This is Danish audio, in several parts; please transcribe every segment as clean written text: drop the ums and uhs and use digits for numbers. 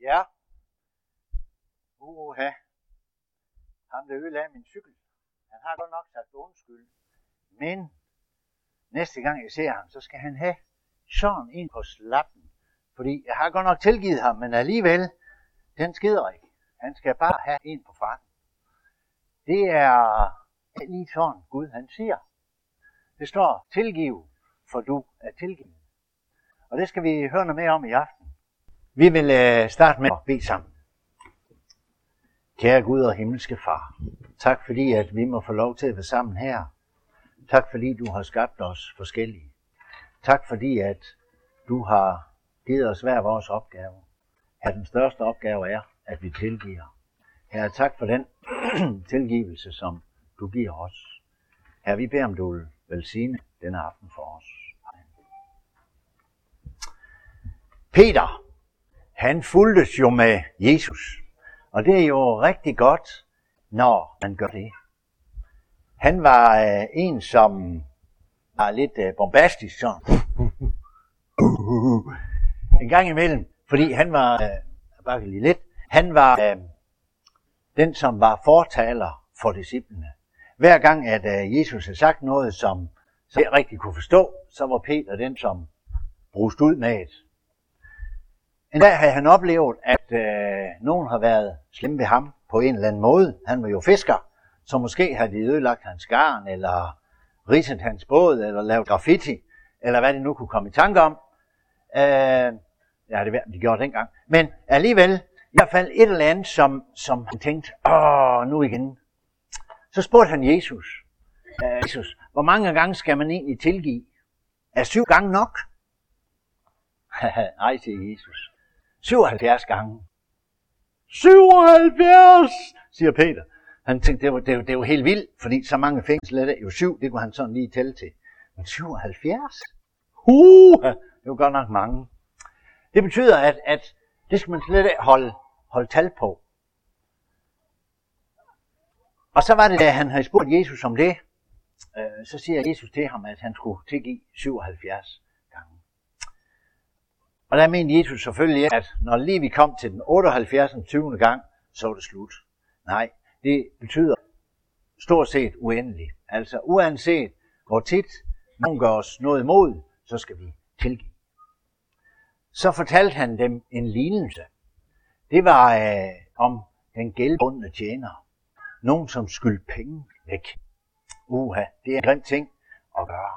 Ja. Ham der ødelagde min cykel. Han har godt nok sagt undskyld. Men næste gang jeg ser ham, så skal han have sådan en på slappen. Fordi jeg har godt nok tilgivet ham, men alligevel, den skider ikke. Han skal bare have en på farten. Det er lige sådan Gud han siger. Det står, tilgiv, for du er tilgivet. Og det skal vi høre noget mere om i aften. Vi vil starte med at bede sammen. Kære Gud og himmelske Far, tak fordi at vi må få lov til at være sammen her. Tak fordi du har skabt os forskellige. Tak fordi at du har givet os hver vores opgave. Her den største opgave er, at vi tilgiver. Herre, tak for den tilgivelse, som du giver os. Herre, vi beder om du vil velsigne denne aften for os. Peter, han fulgtes jo med Jesus. Og det er jo rigtig godt, når man gør det. Han var en, som var lidt bombastisk sådan. En gang imellem, fordi han var, bare lige lidt, han var den, som var fortaler for disciplene. Hver gang, at Jesus havde sagt noget, som jeg rigtig kunne forstå, så var Peter den, som bruste ud med et. En dag havde han oplevet, at nogen har været slemme ved ham på en eller anden måde. Han var jo fisker, så måske havde de ødelagt hans garn, eller ridset hans båd, eller lavet graffiti, eller hvad de nu kunne komme i tanke om. Ja, det de gjorde dengang. Men alligevel, i hvert fald et eller andet, som han tænkte, nu igen. Så spurgte han Jesus, Jesus, hvor mange gange skal man egentlig tilgive? Er 7 gange nok? Nej, siger Jesus. 77 gange. 77, siger Peter. Han tænkte, det var helt vildt, fordi så mange fængsler er jo 7, det kunne han sådan lige tælle til. Men 77? Det var godt nok mange. Det betyder, at det skal man slet ikke holde tal på. Og så var det, da han havde spurgt Jesus om det, så siger Jesus til ham, at han skulle tilgive 77 gange. Og der mente Jesus selvfølgelig, at når lige vi kom til den 78. 20. gang, så var det slut. Nej, det betyder stort set uendeligt. Altså uanset hvor tit nogen gør os noget imod, så skal vi tilgive. Så fortalte han dem en lignelse. Det var om den gældbundne tjener. Nogen, som skyldte penge væk. Det er en grim ting at gøre.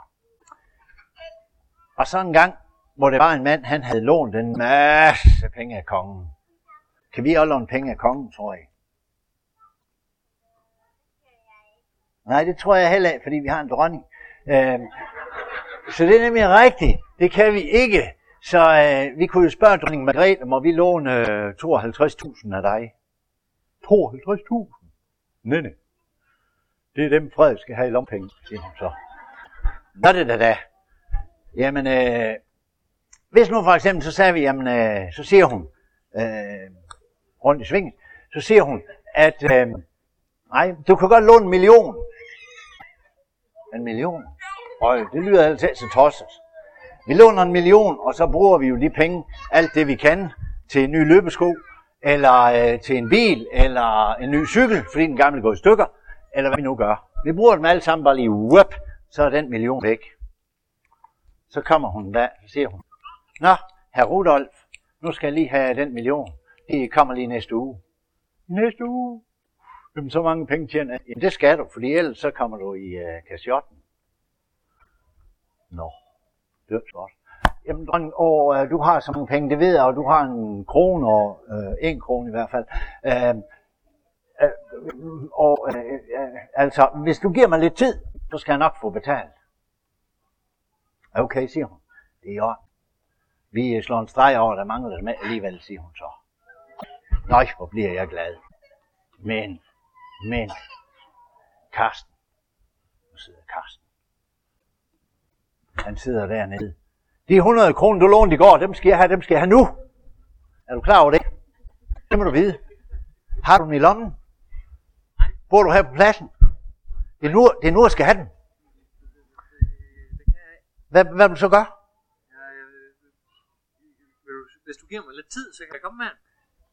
Og så en gang, hvor det var en mand, han havde lånt en masse penge af kongen. Kan vi også låne penge af kongen, tror jeg? Nej, det tror jeg heller ikke, fordi vi har en dronning. Så det er nemlig rigtigt. Det kan vi ikke. Så vi kunne jo spørge dronning Margrethe, må vi låne 52.000 af dig? 52.000? Nej. Det er dem, Frederik skal have i lompenge, siger hun så. Nå det da. Jamen, hvis nu for eksempel, så sagde vi, jamen, så siger hun, rundt i svingen, så siger hun, at, nej, du kan godt låne 1 million. 1 million? Det lyder altid så tosset. Vi låner 1 million, og så bruger vi jo de penge, alt det vi kan, til en ny løbesko, eller til en bil, eller en ny cykel, fordi den gamle går i stykker, eller hvad vi nu gør. Vi bruger dem alle sammen bare lige, så er den 1 million væk. Så kommer hun der, så siger hun, nå, herr Rudolf, nu skal jeg lige have den 1 million. Det kommer lige næste uge. Næste uge? Jamen, så mange penge tjener jeg. Jamen, det skal du, fordi ellers så kommer du i kasjotten. Nå, det er godt. Jamen, du har så mange penge, det ved jeg, og du har 1 krone, og 1 krone i hvert fald. Altså, hvis du giver mig lidt tid, så skal jeg nok få betalt. Okay, siger hun. Det er i orden. Vi slår en streg over, der mangler det med alligevel, siger hun så. Nøj, hvor bliver jeg glad. Men, Karsten. Nu sidder Karsten. Han sidder dernede. De 100 kroner, du lånte i går, dem skal jeg have nu. Er du klar over det? Det må du vide. Har du den i lommen? Bor du her på pladsen? Det er nu, jeg skal have den. Hvad vil du så gøre? Hvis du giver mig lidt tid, så kan jeg komme med den.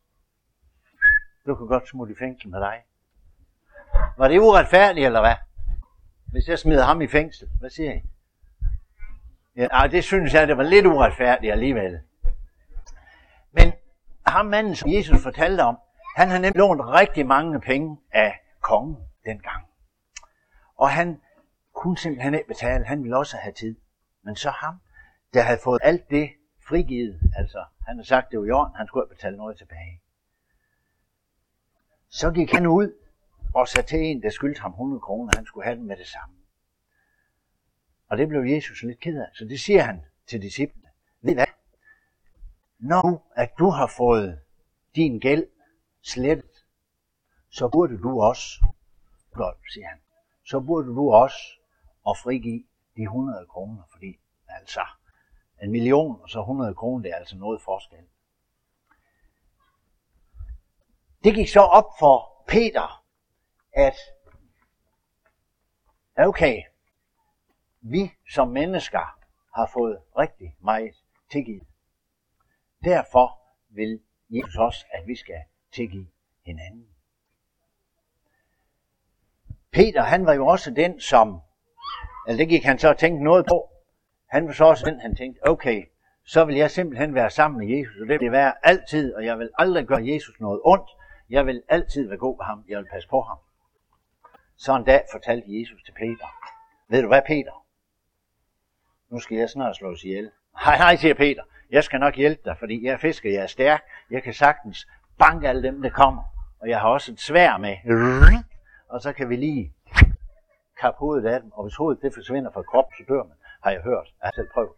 Du kan godt smutte i fængsel med dig. Var det uretfærdigt, eller hvad? Hvis jeg smider ham i fængsel, hvad siger I? Ja, det synes jeg, det var lidt uretfærdigt alligevel. Men ham manden, som Jesus fortalte om, han har nemlig lånt rigtig mange penge af kongen dengang. Og han kunne simpelthen ikke betale, han ville også have tid. Men så ham, der havde fået alt det frigivet, altså han har sagt, det var i orden, han skulle betale noget tilbage. Så gik han ud og sagde til en, der skyldte ham 100 kroner, han skulle have den med det samme. Og det blev Jesus lidt ked af, så det siger han til disciplene. Ved I hvad? Når at du har fået din gæld slettet, så burde du også, godt, siger han, så burde du også at frigive de 100 kroner, fordi altså 1 million og så 100 kroner, det er altså noget forskel. Det gik så op for Peter, at okay, vi som mennesker har fået rigtig meget tilgivet. Derfor vil Jesus også, at vi skal tilgive hinanden. Peter, han var jo også den, som, eller det gik han så og tænkte noget på. Han var så også den, han tænkte, okay, så vil jeg simpelthen være sammen med Jesus, og det vil være altid, og jeg vil aldrig gøre Jesus noget ondt. Jeg vil altid være god ved ham, jeg vil passe på ham. Så en dag fortalte Jesus til Peter, ved du hvad, Peter? Nu skal jeg snart slås ihjel. Hej, siger Peter. Jeg skal nok hjælpe dig, fordi jeg er fisker, jeg er stærk. Jeg kan sagtens banke alle dem, der kommer. Og jeg har også et sværd med. Og så kan vi lige kappe hovedet af dem. Og hvis hovedet det forsvinder fra kroppen, så dør man. Har jeg hørt. Jeg har selv prøvet.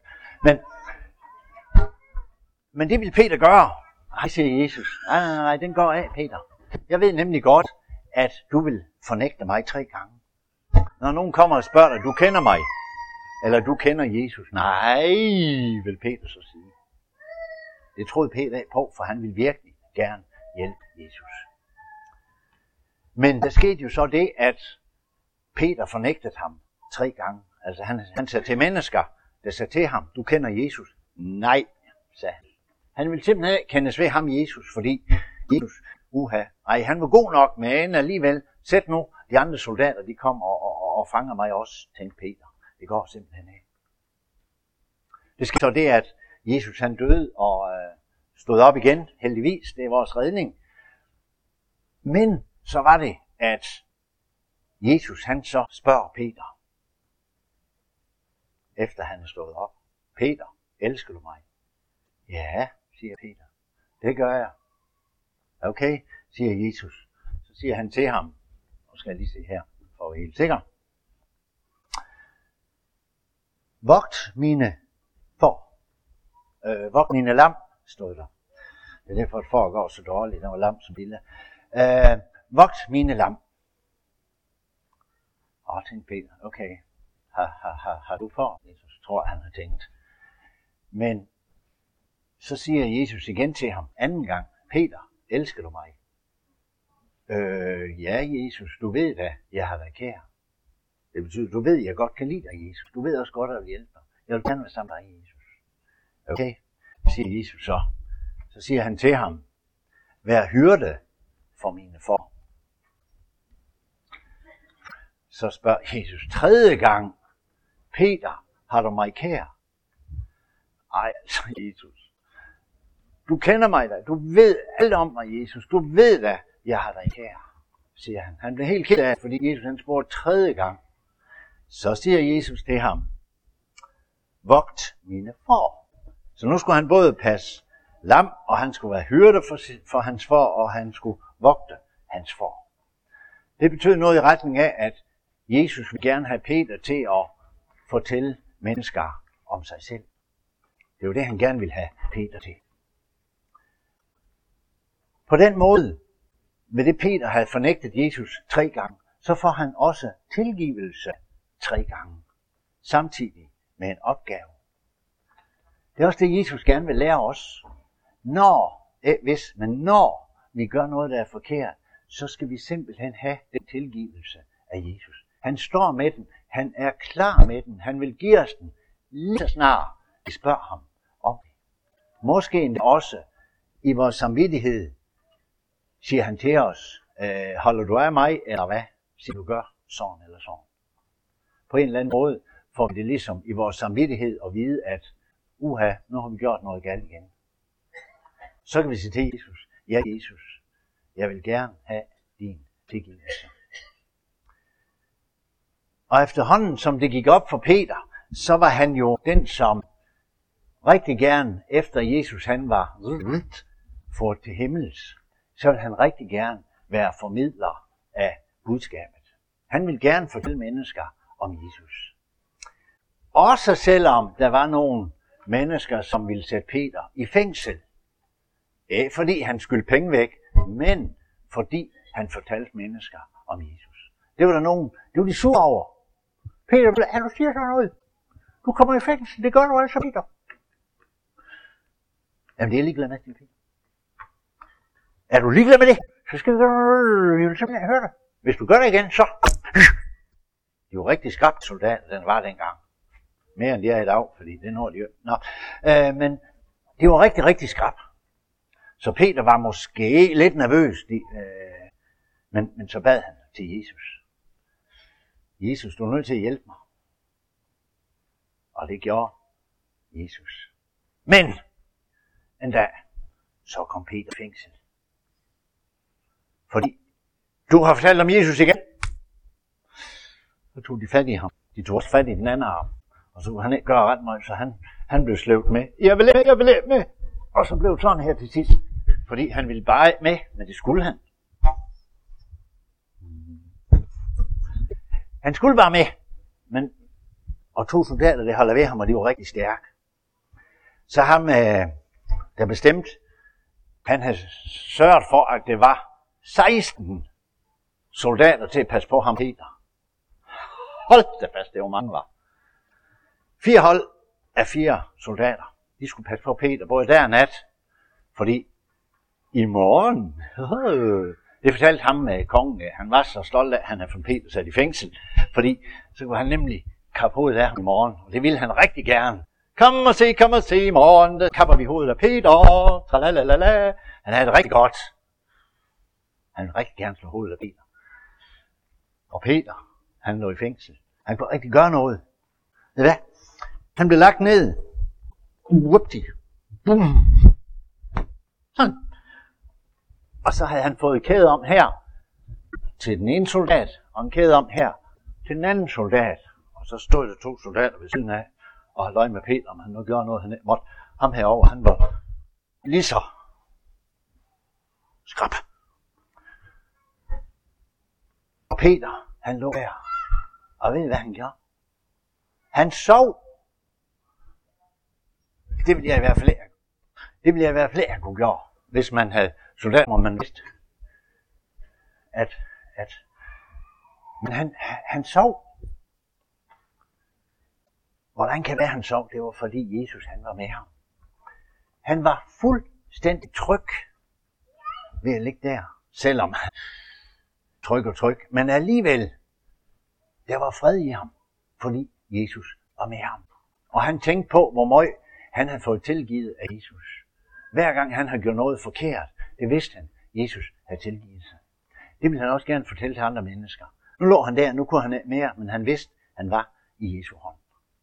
Men det vil Peter gøre. Hej, siger Jesus. Nej, den går af, Peter. Jeg ved nemlig godt, at du vil fornægte mig 3 gange. Når nogen kommer og spørger dig, du kender mig, eller du kender Jesus. Nej, vil Peter så sige. Det troede Peter på, for han ville virkelig gerne hjælpe Jesus. Men der skete jo så det, at Peter fornægtede ham 3 gange. Altså han sagde til mennesker, der sagde til ham, du kender Jesus. Nej, sagde han. Han ville simpelthen ikke kendes ved ham Jesus, fordi Jesus, han var god nok, men alligevel, sæt nu, de andre soldater, de kom og fanger mig også, tænkte Peter. Det går simpelthen ikke. Det skete så det, at Jesus han døde og stod op igen, heldigvis, det er vores redning. Men så var det, at Jesus han så spørger Peter, efter han er stået op. Peter, elsker du mig? Ja, siger Peter. Det gør jeg. Okay, siger Jesus. Så siger han til ham, nu skal jeg lige se her, for at være helt sikker. Vogt mine får. Vogt mine lam, stod der. Det er derfor, at får går så dårligt. Der var lam som lille. Vogt mine lam. Tænkte Peter, okay. Har du får? Jesus tror, han har tænkt. Men så siger Jesus igen til ham, anden gang, Peter, elsker du mig? Ja, Jesus, du ved da, jeg har dig kær. Det betyder, du ved, jeg godt kan lide dig, Jesus. Du ved også godt, at jeg vil hjælpe dig. Jeg vil gerne være sammen med dig, Jesus. Okay, siger Jesus så. Så siger han til ham, vær hyrde for mine får. Så spørger Jesus 3. gang, Peter, har du mig kær? Ej, altså Jesus. Du kender mig da. Du ved alt om mig, Jesus. Du ved da, jeg har dig kær, siger han. Han blev helt ked af, fordi Jesus han spurgte 3. gang. Så siger Jesus til ham, vogt mine får. Så nu skulle han både passe lam, og han skulle være hyrde for hans får, og han skulle vogte hans får. Det betyder noget i retning af, at Jesus vil gerne have Peter til at fortælle mennesker om sig selv. Det er jo det, han gerne vil have Peter til. På den måde, ved det Peter havde fornægtet Jesus 3 gange, så får han også tilgivelse 3 gange, samtidig med en opgave. Det er også det, Jesus gerne vil lære os. Når vi gør noget, der er forkert, så skal vi simpelthen have den tilgivelse af Jesus. Han står med den, han er klar med den, han vil give os den lige så snart vi spørger ham om det. Måske endda også i vores samvittighed siger han til os, holder du af mig, eller hvad? Siger du gør sådan eller sådan. På en eller anden måde får vi det ligesom i vores samvittighed at vide, at uha, nu har vi gjort noget galt igen. Så kan vi sige til Jesus, ja Jesus, jeg vil gerne have din tilgivelse. Og efterhånden, som det gik op for Peter, så var han jo den, som rigtig gerne, efter Jesus han var fået til himmels, så ville han rigtig gerne være formidler af budskabet. Han ville gerne fortælle mennesker om Jesus. Også selvom der var nogle mennesker, som ville sætte Peter i fængsel. Ikke fordi han skulle penge væk, men fordi han fortalte mennesker om Jesus. Det var der nogen, det var de sure over. Peter, du siger sådan noget. Du kommer i fængsel, det gør du altså, Peter. Jamen det er ligeglad med, Peter. Er du ligeglad med det? Så skal vi simpelthen høre det. Hvis du gør det igen, så... De var rigtig skarpt soldater, den var dengang. Mere end de er i dag, fordi det når de jo. Men det var rigtig, rigtig skarpt. Så Peter var måske lidt nervøs, men så bad han til Jesus. Jesus, du er nødt til at hjælpe mig. Og det gjorde Jesus. Men en dag, så kom Peter i fængsel. Fordi du har fortalt om Jesus igen. Så tog de fat i ham. De tog også fat i den anden arm. Og så kunne han ikke gøre ret meget, så han blev sløvet med. Jeg vil med. Og så blev det sådan her til sidst. Fordi han ville bare med, men det skulle han. Han skulle bare med. Men, og 2 soldater, der holder ved ham, og de var rigtig stærke. Så ham, der bestemte, han havde sørget for, at det var 16 soldater til at passe på ham, Peter. Hold da fast, det var mange var. 4 hold af 4 soldater. De skulle passe på Peter, både der og nat. Fordi i morgen, det fortalte ham med kongen, han var så stolt af, at han havde fået Peter sat i fængsel. Fordi så kunne han nemlig kappe hovedet af ham i morgen. Og det ville han rigtig gerne. Kom og se, i morgen, der kapper vi hovedet af Peter. Tralalala. Han havde det rigtig godt. Han ville rigtig gerne slå hovedet af Peter. Og Peter, han lå i fængsel. Han kunne rigtig gøre noget. Det er hvad? Han blev lagt ned. Whoopty. Boom. Sådan. Og så havde han fået en kæde om her til den ene soldat, og en kæde om her til den anden soldat. Og så stod der 2 soldater ved siden af, og holdt øje med Peter, om han nu gjorde noget, han ikke måtte. Ham herovre, han var lige så skrab. Og Peter, han lå der. Og ved I, hvad han gjorde? Han sov. Det ville jeg i hvert fald ikke kunne gøre, hvis man havde soldater, hvor man vidste, men han sov. Hvordan kan det være, han sov? Det var fordi Jesus, han var med ham. Han var fuldstændig tryg ved at ligge der, selvom tryg, men alligevel, der var fred i ham, fordi Jesus var med ham. Og han tænkte på, hvor meget han havde fået tilgivet af Jesus. Hver gang han havde gjort noget forkert, det vidste han, Jesus havde tilgivet sig. Det ville han også gerne fortælle til andre mennesker. Nu lå han der, nu kunne han ikke mere, men han vidste, han var i Jesu hånd.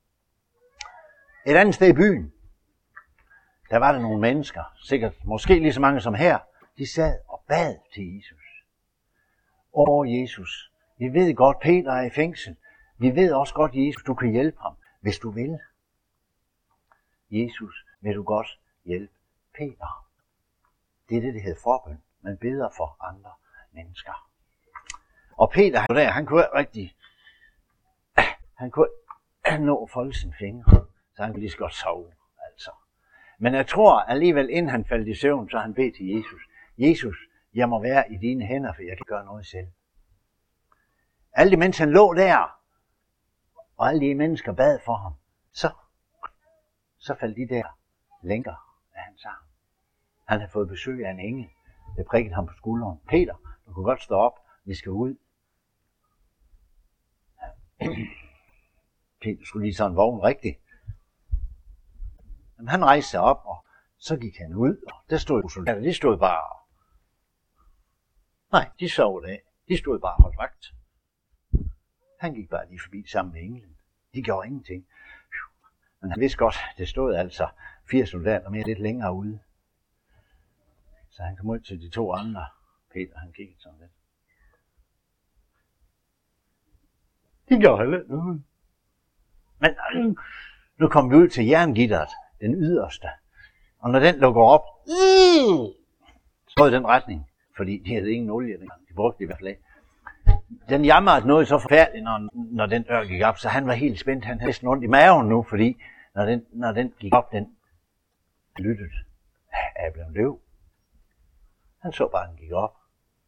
Et andet sted i byen, der var der nogle mennesker, sikkert måske lige så mange som her, de sad og bad til Jesus. Jesus, vi ved godt, Peter er i fængsel. Vi ved også godt, Jesus, du kan hjælpe ham, hvis du vil. Jesus, vil du godt hjælpe Peter? Det er det hedder forbøn. Man beder for andre mennesker. Og Peter, han kunne rigtig, han kunne nå at folde sine fingre, så han kunne lige så godt sove, altså. Men jeg tror alligevel, inden han faldt i søvn, så han bed til Jesus. Jesus, jeg må være i dine hænder, for jeg kan gøre noget selv. Alle de mens han lå der, og alle de mennesker bad for ham, så faldt de der lænker af hans arm. Han havde fået besøg af en engel, der prikkede ham på skulderen. Peter, du kan godt stå op, vi skal ud. Peter skulle lige sådan vågne rigtigt. Men han rejste sig op, og så gik han ud, og der stod soldater, de stod bare Nej, de sov af. De stod bare og holdt vagt. Han gik bare lige forbi sammen med englen. De gjorde ingenting. Men han vidste godt, det stod altså 4 soldater mere lidt længere ude. Så han kom ud til de 2 andre. Peter, han kiggede sådan lidt. De gjorde heller noget. Men nu kom vi ud til jerngitteret, den yderste. Og når den lukker op, så i den retning. Fordi de havde ingen olie dengang. De brugte det i hvert fald af. Den jamrede noget så forfærdeligt, når den dør gik op, så han var helt spændt. Han havde næsten ondt i maven nu, fordi når den gik op, den lyttede. Jeg blev løv. Han så bare, den gik op.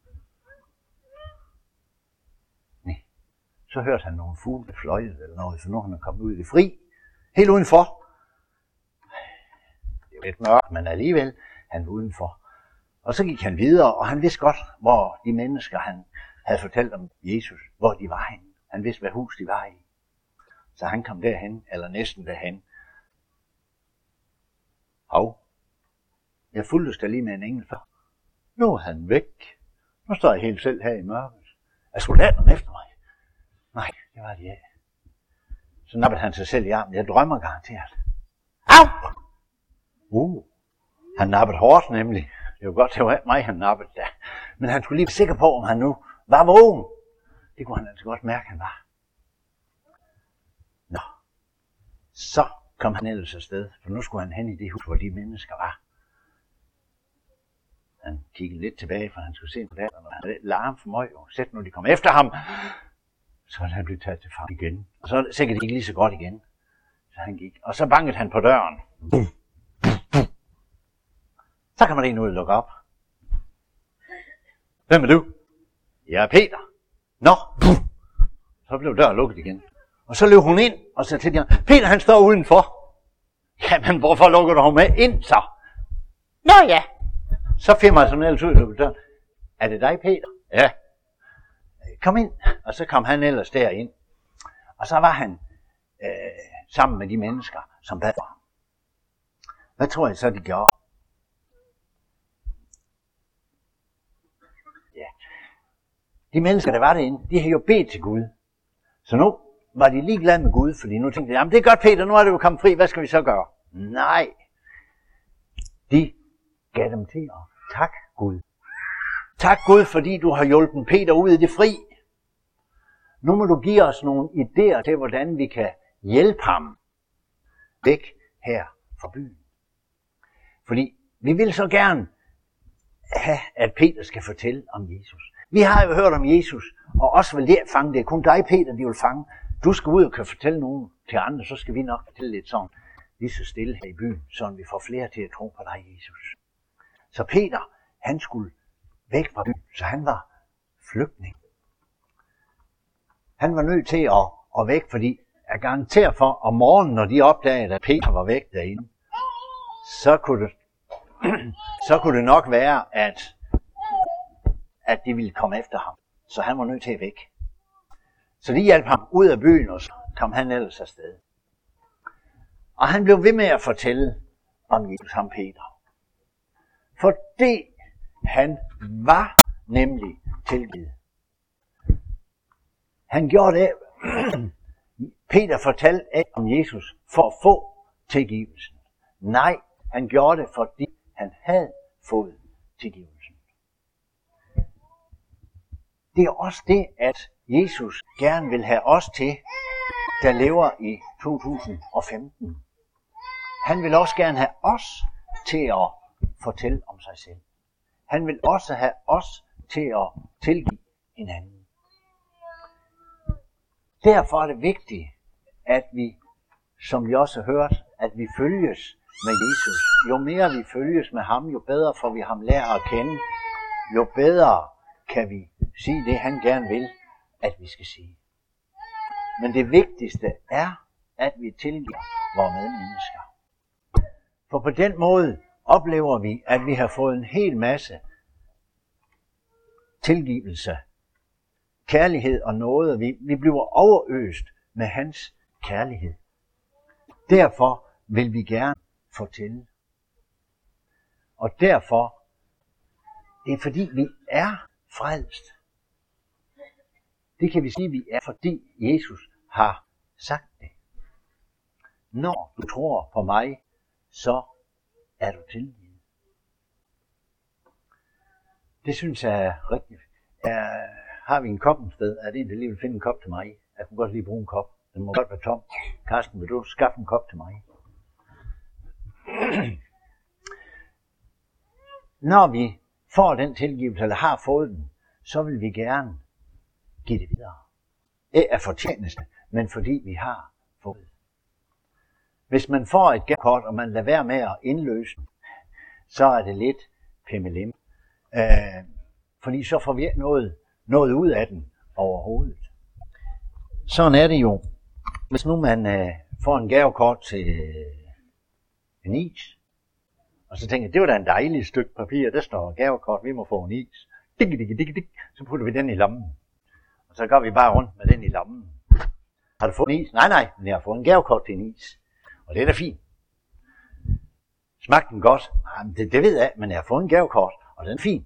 Nej. Så hørte han nogle fugle fløjte eller noget, for nu han er kommet ud i fri. Helt udenfor. Det var lidt mørkt, men alligevel, han var udenfor. Og så gik han videre, og han vidste godt, hvor de mennesker, han havde fortalt om Jesus, hvor de var henne. Han vidste, hvad hus de var i. Så han kom derhen, eller næsten derhen. Hov, jeg fulgtes der lige med en engel før. Nu er han væk. Nu står jeg helt selv her i mørket. Er soldaterne efter mig? Nej, det var de ikke. Så nappede han sig selv i armen. Jeg drømmer garanteret. Au! Han nappede hårdt nemlig. Det var godt, det var mig, han nappede da. Men han skulle lige være sikker på, om han nu var vågen. Det kunne han altså godt mærke, han var. Nå. Så kom han ellers afsted, for nu skulle han hen i det hus, hvor de mennesker var. Han kiggede lidt tilbage, for han skulle se på det, og han havde larm for mig, og sæt nu de kom efter ham. Så ville han blive taget til far igen. Og så sikkert det gik lige så godt igen. Så han gik. Og så bankede han på døren. Så kan man lige ud og lukke op. Hvem er du? Jeg er Peter. Nå. Så blev døren lukket igen. Og så løb hun ind, og så til de andre, Peter han står udenfor. Jamen, hvorfor lukker du ham med ind så? Nå ja. Så finder jeg sådan ellers ud og døren. Er det dig, Peter? Ja. Kom ind. Og så kom han ellers derind. Og så var han sammen med de mennesker, som bad for ham. Hvad tror jeg så, de gjorde? Ja. De mennesker, der var derinde, de havde jo bedt til Gud. Så nu var de ligeglade med Gud, fordi nu tænkte de, jamen det er godt, Peter, nu er det jo kommet fri, hvad skal vi så gøre? Nej. De gav dem til at tak Gud. Tak Gud, fordi du har hjulpet Peter ud i det fri. Nu må du give os nogle idéer til, hvordan vi kan hjælpe ham væk her fra byen. Fordi vi vil så gerne have, at Peter skal fortælle om Jesus. Vi har jo hørt om Jesus, og også vil det fange det. Kun dig, Peter, de vil fange. Du skal ud og kan fortælle nogen til andre, så skal vi nok fortælle lidt sådan, lige så stille her i byen, så vi får flere til at tro på dig, Jesus. Så Peter, han skulle væk fra byen, så han var flygtning. Han var nødt til at væk, fordi jeg garanterer for, om morgenen, når de opdagede, at Peter var væk derinde, så kunne det nok være, at de ville komme efter ham. Så han var nødt til at væk. Så de hjalp ham ud af byen, og så kom han ellers afsted. Og han blev ved med at fortælle om Jesus, ham Peter. Fordi han var nemlig tilgivet. Han gjorde det. Peter fortalte ikke om Jesus for at få tilgivelsen. Nej, han gjorde det, fordi han havde fået tilgivelsen. Det er også det, at Jesus gerne vil have os til, der lever i 2015. Han vil også gerne have os til at fortælle om sig selv. Han vil også have os til at tilgive hinanden. Derfor er det vigtigt, at vi, som vi også har hørt, at vi følges med Jesus. Jo mere vi følges med ham, jo bedre får vi ham lære at kende. Jo bedre kan vi sige det, han gerne vil, at vi skal sige. Men det vigtigste er, at vi tilgiver vores medmennesker. For på den måde oplever vi, at vi har fået en hel masse tilgivelse, kærlighed og nåde. Vi bliver overøst med hans kærlighed. Derfor vil vi gerne fortælle. Og derfor, det er fordi vi er frelst. Det kan vi sige, vi er, fordi Jesus har sagt det. Når du tror på mig, så er du tilgivet. Det synes jeg er rigtigt. Har vi en kop et sted? Er det en, der lige vil finde en kop til mig? Jeg kunne godt lige bruge en kop. Den må godt være tom. Karsten, vil du skaffe en kop til mig? Når vi får den tilgivelse, eller har fået den, så vil vi gerne give det videre. Ikke af fortjeneste, men fordi vi har fået det. Hvis man får et gavekort, og man lader være med at indløse den, så er det lidt pimmelim. Fordi så får vi ikke noget ud af den overhovedet. Sådan er det jo. Hvis nu man får en gavekort til en is, og så tænker jeg, det var da en dejlig stykke papir, der står gavekort, vi må få en is. Så putter vi den i lommen. Og så går vi bare rundt med den i lommen. Har du fået en is? Nej, men jeg har fået en gavekort til en is. Og det er da fint. Smagte den godt? Nej, det ved jeg, men jeg har fået en gavekort, og den er fin.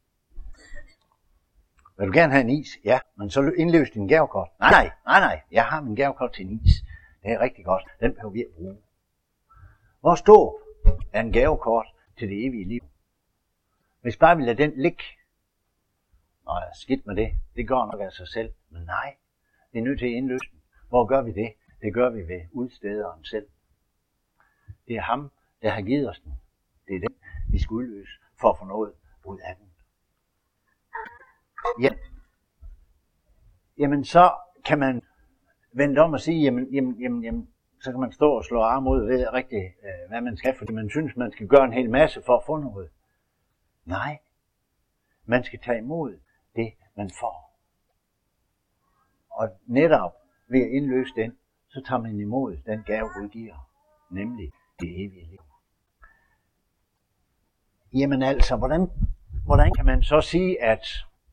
Vil du gerne have en is? Ja, men så indløs din gavekort. Nej, jeg har min gavekort til en is. Det er rigtig godt. Den behøver vi at bruge. Vores dåb er en gavekort til det evige liv. Hvis bare vi lader den ligge. Nå, skidt med det. Det går nok af sig selv. Men nej, vi er nødt til at indløse den. Hvor gør vi det? Det gør vi ved udstederen selv. Det er ham, der har givet os den. Det er den, vi skal udløse for at få noget ud af den. Ja. Jamen så kan man vende om og sige, jamen, så kan man stå og slå arm ud og ved rigtig, hvad man skal, fordi man synes, man skal gøre en hel masse for at få noget. Nej, man skal tage imod det, man får. Og netop ved at indløse den, så tager man imod den gave, Gud giver, nemlig det evige liv. Jamen altså, hvordan kan man så sige, at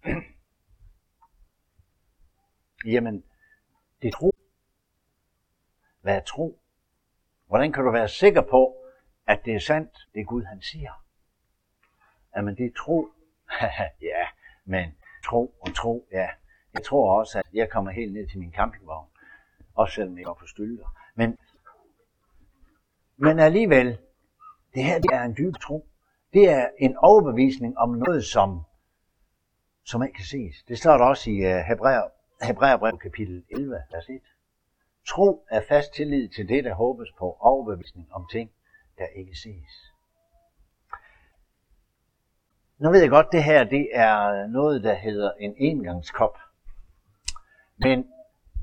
jamen, det er tro. Hvad er tro? Hvordan kan du være sikker på, at det er sandt, det Gud han siger? Jamen, det er tro. Ja, men tro, ja. Jeg tror også, at jeg kommer helt ned til min campingvogn, også selvom jeg går på stylter. Men alligevel, det her det er en dyb tro. Det er en overbevisning om noget, som ikke kan ses. Det står der også i Hebræerbrevet kapitel 11, vers 1. Tro er fast tillid til det, der håbes på, overbevisning om ting, der ikke ses. Nu ved jeg godt, det her det er noget, der hedder en engangskop. Men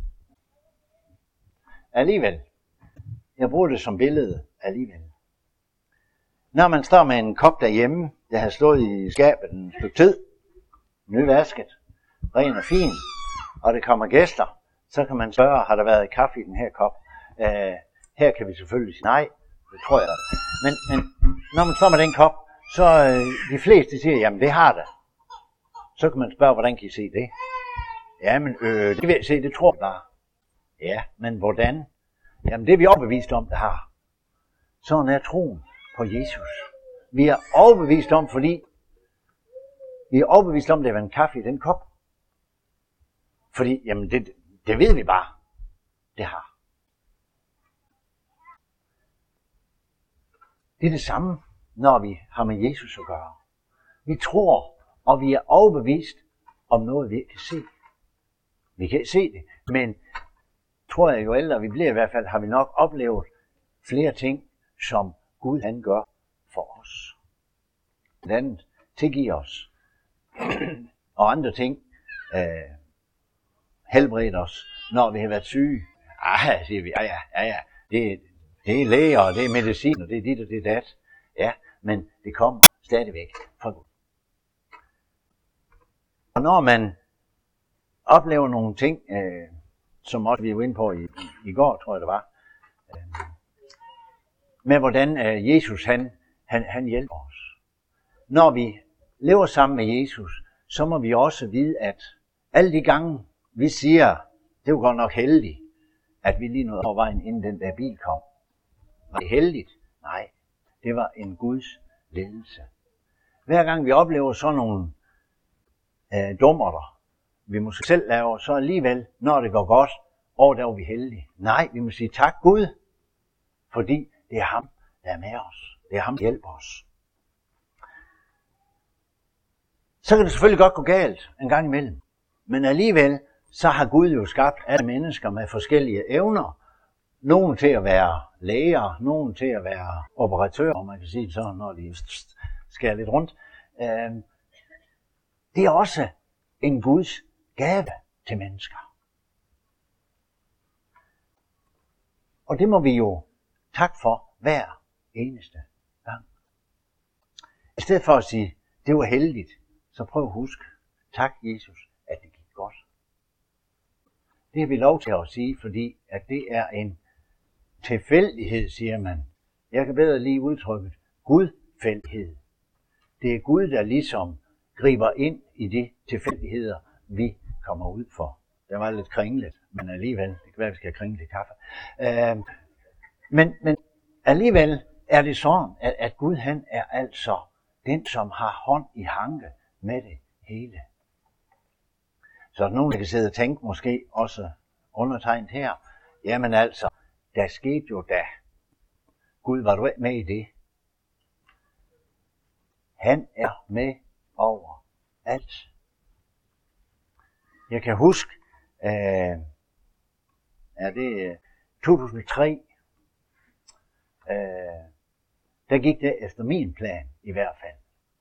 alligevel, jeg bruger det som billede alligevel. Når man står med en kop derhjemme, der har stået i skabet en stykke tid, nyvasket, ren og fin, og det kommer gæster, så kan man spørge, har der været kaffe i den her kop? Her kan vi selvfølgelig sige nej, det tror jeg. Men når man står med den kop, så de fleste siger, jamen det har det. Så kan man spørge, hvordan kan I se det? Jamen, det vil jeg se, det tror jeg bare. Ja, men hvordan? Jamen det er vi overbevist om, det har. Sådan er troen på Jesus. Vi er overbevist om, fordi vi er overbevist om, det var en kaffe i den kop. Fordi, jamen det ved vi bare, det har. Det er det samme, når vi har med Jesus at gøre. Vi tror, og vi er overbevist om noget, vi ikke kan se. Vi kan ikke se det, men tror jeg, jo ældre vi bliver i hvert fald, har vi nok oplevet flere ting, som Gud han gør for os. Blandt andet tilgiver os. Og andre ting helbreder os, når vi har været syge. Siger vi, ja. Det er læger, og det er medicin, og det er dit, og det er dat. Ja, men det kommer stadigvæk fra Gud. Og når man oplever nogle ting, som også vi var inde på i går, tror jeg det var, med hvordan Jesus han hjælper os. Når vi lever sammen med Jesus, så må vi også vide, at alle de gange, vi siger, det var godt nok heldigt, at vi lige nåede over vejen, inden den der bil kom. Var det heldigt? Nej, det var en Guds ledelse. Hver gang vi oplever sådan nogle dummerter, vi måske selv laver, så alligevel, når det går godt, der var vi heldige. Nej, vi må sige tak Gud, fordi det er ham, der er med os. Det er ham, der hjælper os. Så kan det selvfølgelig godt gå galt en gang imellem. Men alligevel, så har Gud jo skabt alle mennesker med forskellige evner. Nogle til at være læger, nogle til at være operatører, om man kan sige det sådan, når de skærer lidt rundt. Det er også en Guds gave til mennesker. Og det må vi jo takke for hver eneste gang. I stedet for at sige, det var heldigt, så prøv at huske, tak Jesus, at det gik godt. Det har vi lov til at sige, fordi at det er en tilfældighed, siger man. Jeg kan bedre lige udtrykket gudfældighed. Det er Gud, der ligesom griber ind i de tilfældigheder, vi kommer ud for. Det var lidt kringlet, men alligevel, det kan være, at vi skal kringle til kaffe. Men alligevel er det sådan, at Gud han er altså den, som har hånd i hanke med det hele. Så er der nogen, der kan sidde og tænke, måske også undertegnet her, jamen altså, der skete jo da. Gud, var du ikke med i det? Han er med over alt. Jeg kan huske, det 2003, der gik det efter min plan i hvert fald.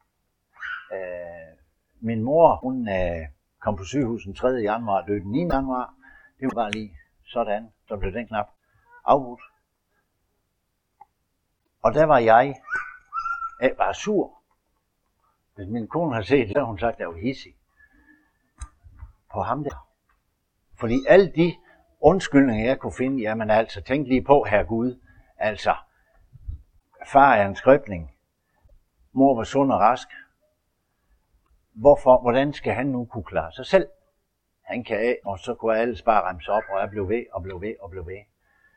Min mor, hun kom på sygehuset den 3. januar, døde den 9. januar. Det var bare lige sådan, så blev den knap afbrudt. Og der var jeg var sur. Hvis min kone har set det, så har hun sagt, at jeg var hissig på ham der. Fordi alle de undskyldninger, jeg kunne finde, jamen altså, tænk lige på, herre Gud, altså, far er en skrøbling, mor var sund og rask. Hvordan skal han nu kunne klare sig selv? Han kan af, og så kunne alle bare remse op, og jeg blev ved, og blev ved, og blev ved.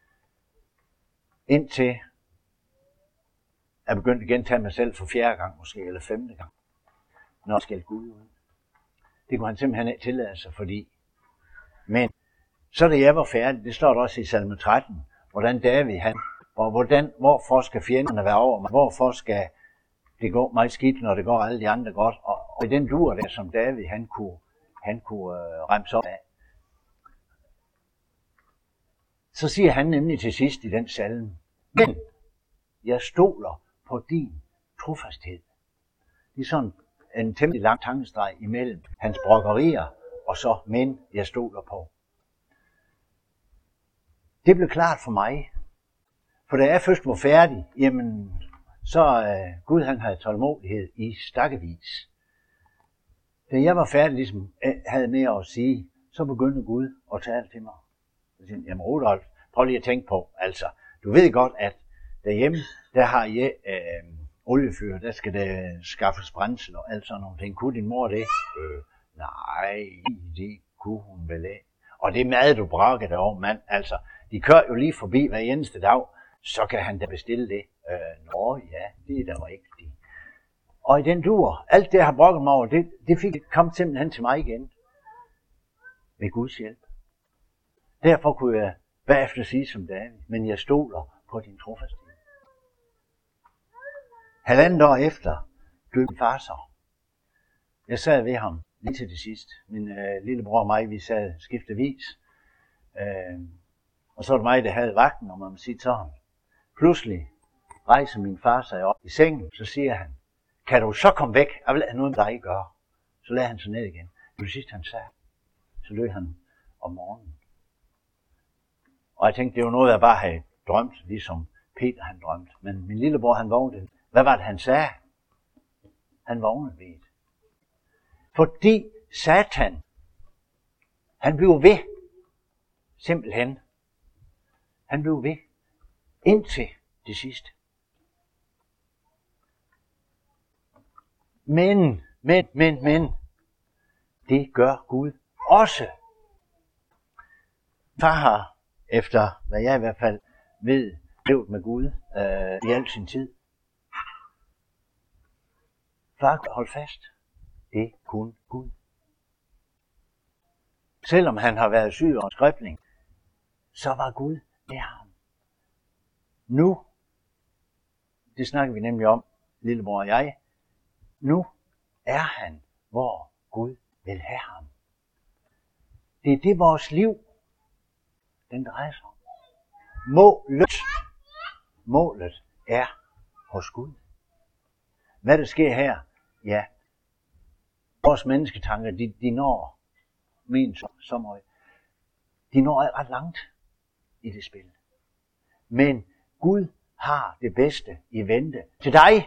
Indtil jeg begyndte at gentage mig selv for 4. gang måske, eller 5. gang. Når jeg skældte Gud ud. Det kunne han simpelthen ikke tillade sig, fordi. Men så da jeg var færdig, det står der også i salme 13, hvordan David han, og hvorfor skal fjenderne være over mig? Hvorfor skal det gå mig skidt, når det går alle de andre godt? Og i den dur der, som David han kunne remse op af. Så siger han nemlig til sidst i den salme, men jeg stoler på din trofasthed. Det er sådan en temmelig lang tankestreg imellem hans brokkerier, og så, men jeg stoler på. Det blev klart for mig, for da jeg først var færdig, jamen, så Gud han havde tålmodighed i stakkevis. Da jeg var færdig, ligesom havde mere at sige, så begyndte Gud at tale til mig. Jeg siger, jamen Rudolf, prøv lige at tænke på, altså, du ved godt, at derhjemme, der har jeg oliefyr, der skal der skaffes brændsel og alt sådan nogle ting. Kunne din mor det? Nej, det kunne hun vel ikke. Og det mad, du brakker derovre, mand, altså, de kører jo lige forbi hver eneste dag, så kan han da bestille det. Nå ja, det er da rigtigt. Og i den dur, alt det, jeg har brokket mig over, det kom simpelthen til mig igen. Ved Guds hjælp. Derfor kunne jeg bagefter sige som David, men jeg stoler på din trofasthed. 1,5 år efter døde min far så. Jeg sad ved ham lige til det sidste. Min lillebror og mig, vi sad skiftevis. Og så var det mig, der havde vagten, om man må sige sådan. Pludselig rejser min far sig op i sengen, så siger han, kan du så komme væk? Jeg vil have noget med dig at gøre. Så lagde han sig ned igen. Det var det sidste, han sagde. Så lød han om morgenen. Og jeg tænkte, det var noget, jeg bare havde drømt, ligesom Peter han drømte. Men min lillebror, han vågnede. Hvad var det, han sagde? Han vågnede ved det. Fordi Satan, han blev ved. Simpelthen. Han blev ved. Indtil det sidste. Men. Det gør Gud også. Far har, efter hvad jeg i hvert fald ved, levet med Gud i al sin tid. Far, hold fast. Det er kun Gud. Selvom han har været syg og skrøbling, så var Gud med ham. Nu, det snakker vi nemlig om, lillebror og jeg, nu er han, hvor Gud vil have ham. Det er det, vores liv, den drejer sig om. Målet er hos Gud. Hvad der sker her, ja, vores mennesketanker, de når min så meget. De når ret langt i det spil. Men Gud har det bedste i vente til dig.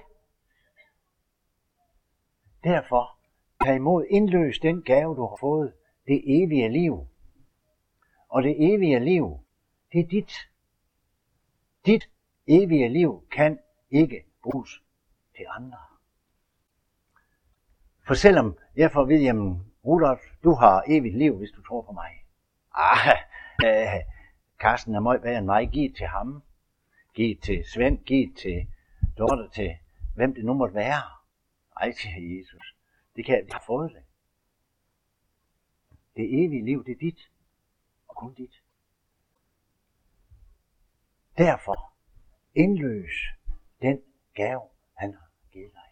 Derfor tag imod, indløs den gave, du har fået, det evige liv. Og det evige liv, det er dit. Dit evige liv kan ikke bruges til andre. For selvom jeg får at vide, jamen Rudolf, du har evigt liv, hvis du tror på mig. Carsten er meget bedre end mig. Giv til ham. Giv til Svend. Giv til Dorte. Til hvem det nu måtte være. Ej, siger Jesus. Det kan jeg have fået det. Det evige liv, det er dit. Og kun dit. Derfor indløs den gave, han har givet dig.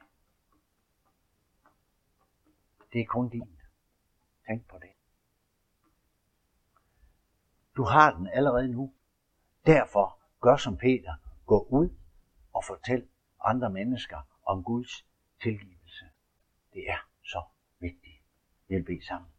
Det er kun din. Tænk på det. Du har den allerede nu. Derfor gør som Peter. Gå ud og fortæl andre mennesker om Guds tilgivelse. Det er så vigtigt. Vi vil bede sammen.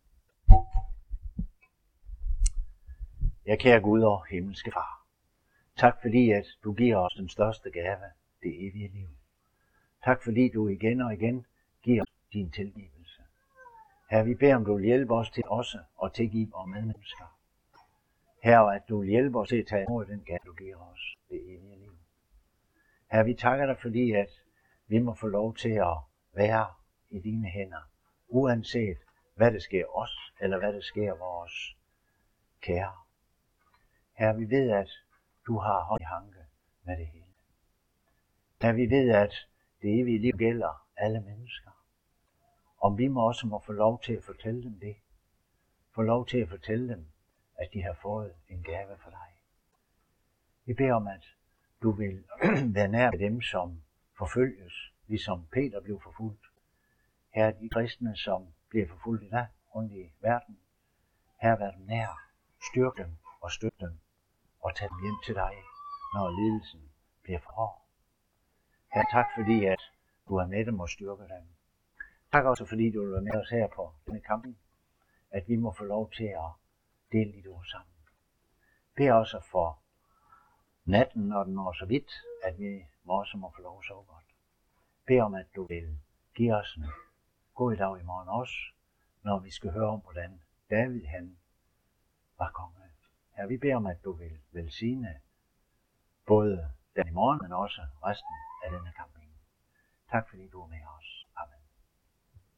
Jeg kære Gud og himmelske Far. Tak fordi, at du giver os den største gave, det evige liv. Tak fordi du igen og igen giver os din tilgivelse. Herre, vi beder om, du vil hjælpe os til også at tilgive vores medmennesker. Herre, at du vil hjælpe os til at tage imod den gave, du giver os, det evige liv. Herre, vi takker dig fordi, at vi må få lov til at være i dine hænder, uanset hvad der sker os, eller hvad der sker vores kære. Herre, vi ved, at du har hånd i hanke med det hele. Herre, vi ved, at det evige liv gælder alle mennesker. Om vi også må få lov til at fortælle dem det. Få lov til at fortælle dem, at de har fået en gave for dig. Vi beder om, at du vil være nær med dem, som forfølges, ligesom Peter blev forfulgt. Her er de kristne, som bliver forfulgt i dag rundt i verden. Her vær dem nær, styrk dem og støt dem og tag dem hjem til dig, når lidelsen bliver for hård. Her tak fordi, at du er med dem og styrker dem. Tak også fordi du vil være med os her på denne camping, at vi må få lov til at dele dit ord sammen. Bed også for natten, når den når så vidt, at vi også må få lov at sove godt. Bed om, at du vil give os en god dag i morgen også, når vi skal høre om, hvordan David han var konge. Her vi beder om, at du vil velsigne både den i morgen, men også resten af denne camping. Tak fordi du er med os.